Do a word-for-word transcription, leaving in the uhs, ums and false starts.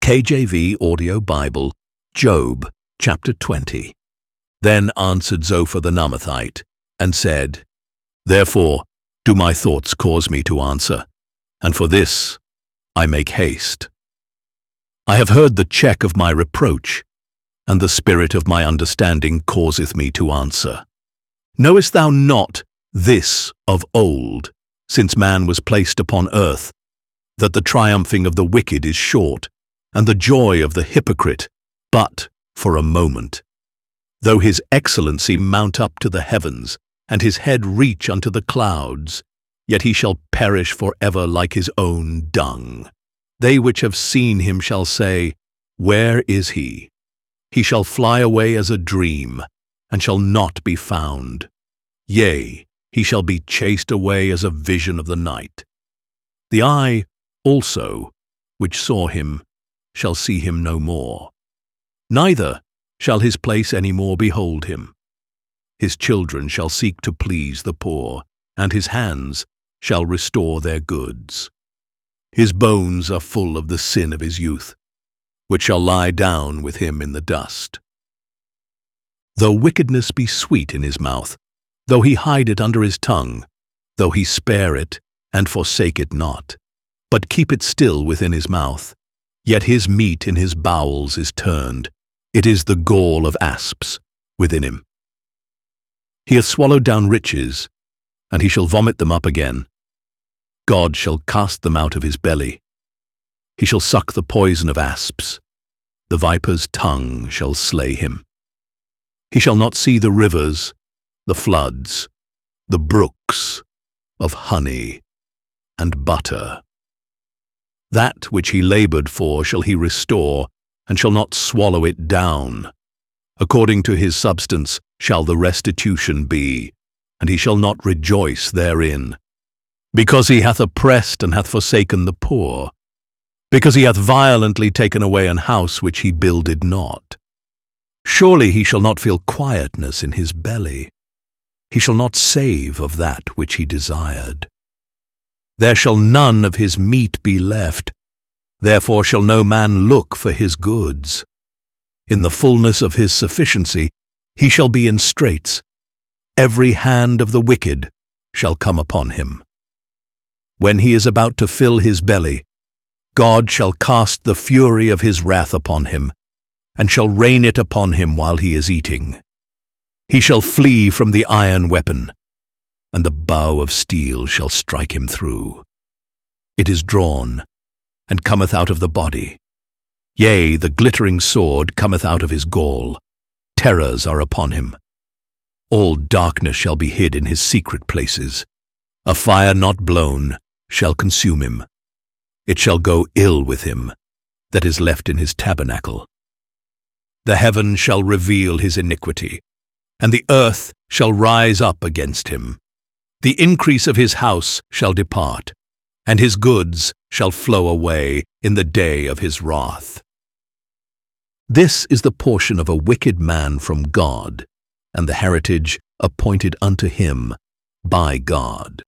K J V Audio Bible, Job, chapter twenty. Then answered Zophar the Naamathite, and said, Therefore do my thoughts cause me to answer, and for this I make haste. I have heard the check of my reproach, and the spirit of my understanding causeth me to answer. Knowest thou not this of old, since man was placed upon earth, that the triumphing of the wicked is short, and the joy of the hypocrite but for a moment? Though his excellency mount up to the heavens, and his head reach unto the clouds, yet he shall perish for ever like his own dung. They which have seen him shall say, Where is he? He shall fly away as a dream, and shall not be found. Yea, he shall be chased away as a vision of the night. The eye also, which saw him, shall see him no more. Neither shall his place any more behold him. His children shall seek to please the poor, and his hands shall restore their goods. His bones are full of the sin of his youth, which shall lie down with him in the dust. Though wickedness be sweet in his mouth, though he hide it under his tongue, though he spare it and forsake it not, but keep it still within his mouth, yet his meat in his bowels is turned, it is the gall of asps within him. He hath swallowed down riches, and he shall vomit them up again. God shall cast them out of his belly. He shall suck the poison of asps. The viper's tongue shall slay him. He shall not see the rivers, the floods, the brooks of honey and butter. That which he labored for shall he restore, and shall not swallow it down. According to his substance shall the restitution be, and he shall not rejoice therein. Because he hath oppressed and hath forsaken the poor, because he hath violently taken away an house which he builded not. Surely he shall not feel quietness in his belly. He shall not save of that which he desired. There shall none of his meat be left, therefore shall no man look for his goods. In the fullness of his sufficiency he shall be in straits. Every hand of the wicked shall come upon him. When he is about to fill his belly, God shall cast the fury of his wrath upon him, and shall rain it upon him while he is eating. He shall flee from the iron weapon, and the bow of steel shall strike him through. It is drawn, and cometh out of the body. Yea, the glittering sword cometh out of his gall. Terrors are upon him. All darkness shall be hid in his secret places. A fire not blown shall consume him. It shall go ill with him that is left in his tabernacle. The heaven shall reveal his iniquity, and the earth shall rise up against him. The increase of his house shall depart, and his goods shall flow away in the day of his wrath. This is the portion of a wicked man from God, and the heritage appointed unto him by God.